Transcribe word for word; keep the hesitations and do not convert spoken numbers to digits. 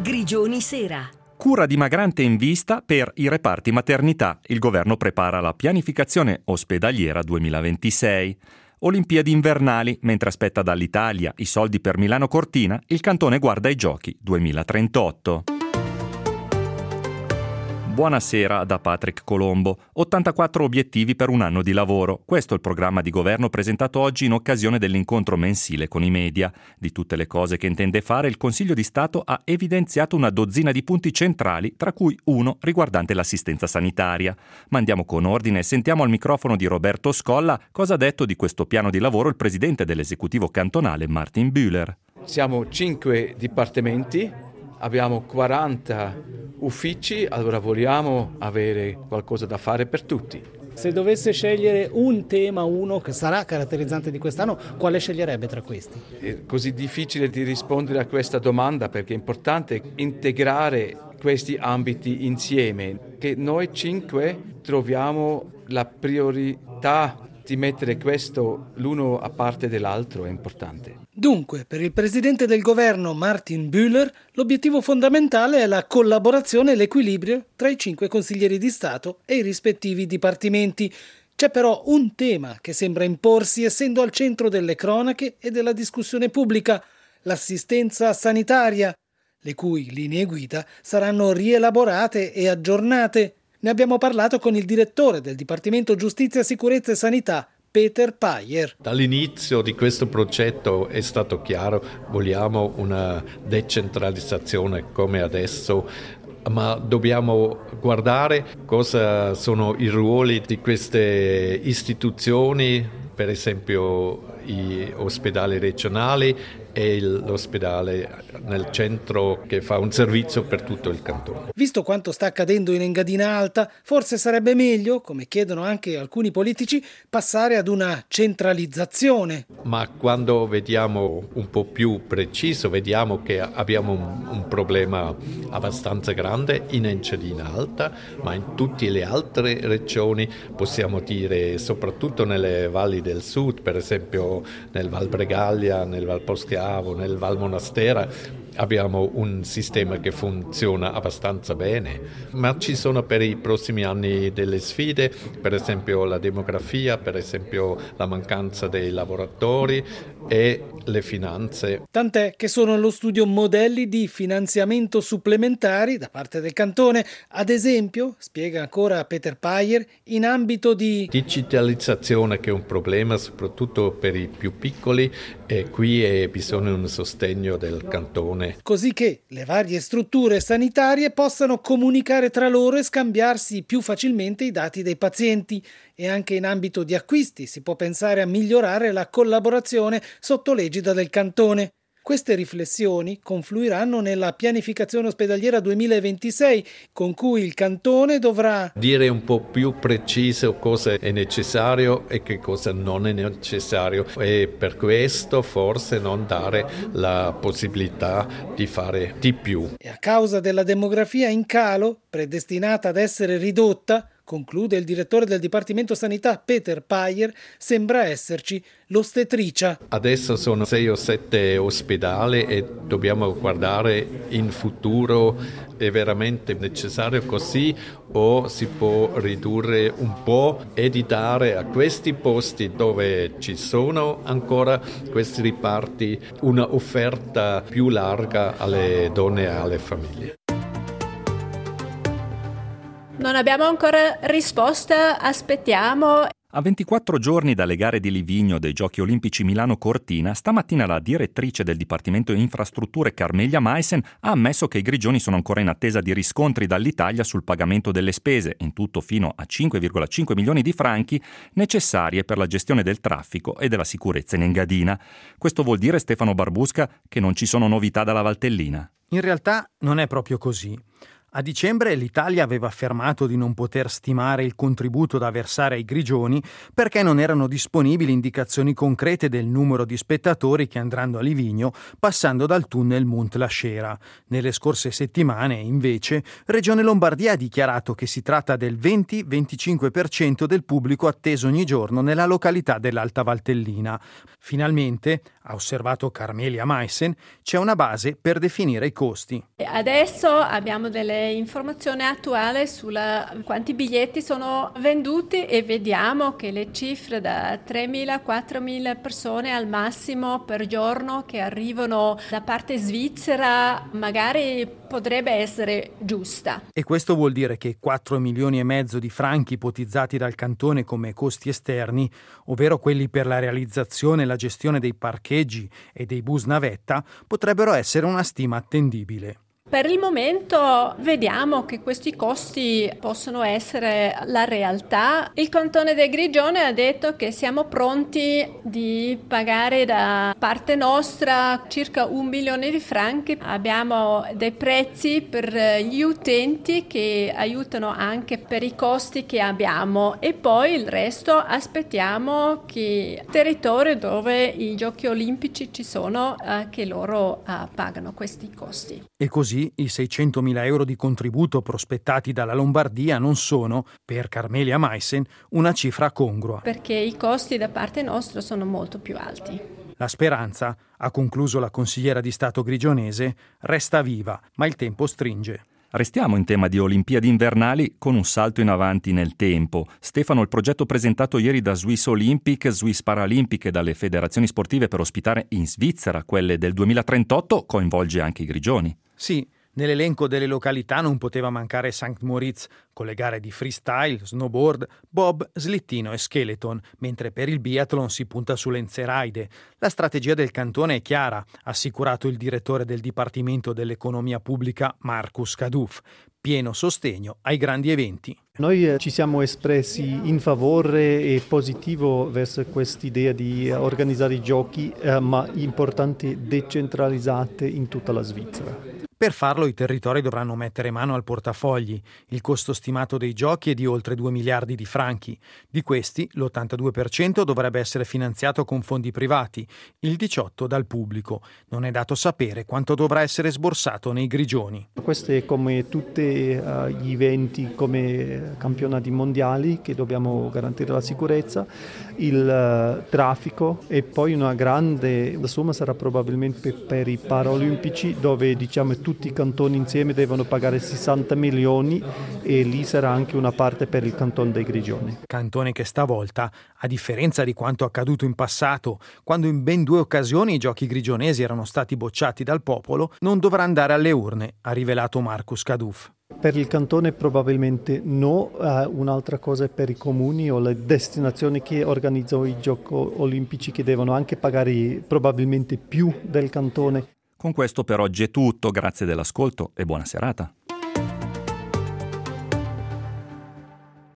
Grigioni Sera. Cura dimagrante in vista per i reparti maternità. Il governo prepara la pianificazione ospedaliera duemilaventisei. Olimpiadi invernali, mentre aspetta dall'Italia i soldi per Milano Cortina, il Cantone guarda i Giochi duemilatrentotto. Buonasera da Patrick Colombo. ottantaquattro obiettivi per un anno di lavoro. Questo è il programma di governo presentato oggi in occasione dell'incontro mensile con i media. Di tutte le cose che intende fare, il Consiglio di Stato ha evidenziato una dozzina di punti centrali, tra cui uno riguardante l'assistenza sanitaria. Ma andiamo con ordine e sentiamo al microfono di Roberto Scolla cosa ha detto di questo piano di lavoro il presidente dell'esecutivo cantonale Martin Bühler. Siamo cinque dipartimenti. Abbiamo quaranta uffici, allora vogliamo avere qualcosa da fare per tutti. Se dovesse scegliere un tema, uno che sarà caratterizzante di quest'anno, quale sceglierebbe tra questi? È così difficile di rispondere a questa domanda perché è importante integrare questi ambiti insieme, che noi cinque troviamo la priorità di mettere questo l'uno a parte dell'altro è importante. Dunque, per il presidente del governo Martin Bühler, l'obiettivo fondamentale è la collaborazione e l'equilibrio tra i cinque consiglieri di Stato e i rispettivi dipartimenti. C'è però un tema che sembra imporsi essendo al centro delle cronache e della discussione pubblica, l'assistenza sanitaria, le cui linee guida saranno rielaborate e aggiornate. Ne abbiamo parlato con il direttore del Dipartimento Giustizia, Sicurezza e Sanità, Peter Payer. Dall'inizio di questo progetto è stato chiaro, vogliamo una decentralizzazione come adesso, ma dobbiamo guardare cosa sono i ruoli di queste istituzioni, per esempio gli ospedali regionali e l'ospedale nel centro che fa un servizio per tutto il cantone. Visto quanto sta accadendo in Engadina Alta, forse sarebbe meglio, come chiedono anche alcuni politici, passare ad una centralizzazione. Ma quando vediamo un po' più preciso, vediamo che abbiamo un, un problema abbastanza grande in Engadina Alta, ma in tutte le altre regioni, possiamo dire, soprattutto nelle valli del sud, per esempio nel Val Bregaglia, nel Val Poschiavo, nel Val Monastera, abbiamo un sistema che funziona abbastanza bene, ma ci sono per i prossimi anni delle sfide, per esempio la demografia, per esempio la mancanza dei lavoratori e le finanze. Tant'è che sono allo studio modelli di finanziamento supplementari da parte del cantone, ad esempio, spiega ancora Peter Payer, in ambito di digitalizzazione, che è un problema soprattutto per i più piccoli, e qui è bisogno di un sostegno del cantone. Così che le varie strutture sanitarie possano comunicare tra loro e scambiarsi più facilmente i dati dei pazienti. E anche in ambito di acquisti si può pensare a migliorare la collaborazione sotto l'egida del cantone. Queste riflessioni confluiranno nella pianificazione ospedaliera duemilaventisei, con cui il cantone dovrà dire un po' più preciso cosa è necessario e che cosa non è necessario, e per questo forse non dare la possibilità di fare di più. E a causa della demografia in calo, predestinata ad essere ridotta, conclude il direttore del Dipartimento Sanità Peter Payer, sembra esserci l'ostetricia. Adesso sono sei o sette ospedali e dobbiamo guardare in futuro, è veramente necessario così o si può ridurre un po' e di dare a questi posti dove ci sono ancora questi riparti una offerta più larga alle donne e alle famiglie. Non abbiamo ancora risposta, aspettiamo. A ventiquattro giorni dalle gare di Livigno dei Giochi Olimpici Milano Cortina, stamattina la direttrice del Dipartimento Infrastrutture Carmelia Meissen ha ammesso che i grigioni sono ancora in attesa di riscontri dall'Italia sul pagamento delle spese, in tutto fino a cinque virgola cinque milioni di franchi, necessarie per la gestione del traffico e della sicurezza in Engadina. Questo vuol dire, Stefano Barbusca, che non ci sono novità dalla Valtellina. In realtà non è proprio così. A dicembre l'Italia aveva affermato di non poter stimare il contributo da versare ai Grigioni perché non erano disponibili indicazioni concrete del numero di spettatori che andranno a Livigno passando dal tunnel Mont Lascera. Nelle scorse settimane, invece, Regione Lombardia ha dichiarato che si tratta del venti venticinque per cento del pubblico atteso ogni giorno nella località dell'Alta Valtellina. Finalmente, ha osservato Carmelia Meissen, c'è una base per definire i costi. Adesso abbiamo delle informazioni attuali su quanti biglietti sono venduti e vediamo che le cifre da tremila a quattromila persone al massimo per giorno che arrivano da parte svizzera magari potrebbe essere giusta. E questo vuol dire che quattro milioni e mezzo di franchi ipotizzati dal cantone come costi esterni, ovvero quelli per la realizzazione e la gestione dei parcheggi e dei bus navetta, potrebbero essere una stima attendibile. Per il momento vediamo che questi costi possono essere la realtà. Il Cantone del Grigione ha detto che siamo pronti di pagare da parte nostra circa un milione di franchi. Abbiamo dei prezzi per gli utenti che aiutano anche per i costi che abbiamo e poi il resto aspettiamo che il territorio dove i giochi olimpici ci sono eh, che loro eh, pagano questi costi. E così i seicentomila euro di contributo prospettati dalla Lombardia non sono, per Carmelia Meissen, una cifra congrua. Perché i costi da parte nostra sono molto più alti. La speranza, ha concluso la consigliera di Stato grigionese, resta viva, ma il tempo stringe. Restiamo in tema di Olimpiadi invernali con un salto in avanti nel tempo. Stefano, il progetto presentato ieri da Swiss Olympic, Swiss Paralympic e dalle federazioni sportive per ospitare in Svizzera quelle del duemilatrentotto coinvolge anche i Grigioni. Sì, nell'elenco delle località non poteva mancare Sankt Moritz, con le gare di freestyle, snowboard, bob, slittino e skeleton, mentre per il biathlon si punta sull'Enzeraide. La strategia del cantone è chiara, ha assicurato il direttore del Dipartimento dell'Economia Pubblica Markus Kaduf. Pieno sostegno ai grandi eventi. Noi ci siamo espressi in favore e positivo verso quest'idea di organizzare i giochi, eh, ma importanti decentralizzate in tutta la Svizzera. Per farlo i territori dovranno mettere mano al portafogli. Il costo stimato dei giochi è di oltre due miliardi di franchi. Di questi l'ottantadue per cento dovrebbe essere finanziato con fondi privati, il diciotto per cento dal pubblico. Non è dato sapere quanto dovrà essere sborsato nei Grigioni. Questo è come tutti uh, gli eventi, come campionati mondiali, che dobbiamo garantire la sicurezza, il uh, traffico e poi una grande somma sarà probabilmente per i Paralimpici, dove diciamo tutti i cantoni insieme devono pagare sessanta milioni e lì sarà anche una parte per il Cantone dei Grigioni. Cantone che stavolta, a differenza di quanto accaduto in passato, quando in ben due occasioni i giochi grigionesi erano stati bocciati dal popolo, non dovrà andare alle urne, ha rivelato Markus Kaduf. Per il cantone probabilmente no, uh, un'altra cosa è per i comuni o le destinazioni che organizzano i giochi olimpici, che devono anche pagare probabilmente più del cantone. Con questo per oggi è tutto, grazie dell'ascolto e buona serata.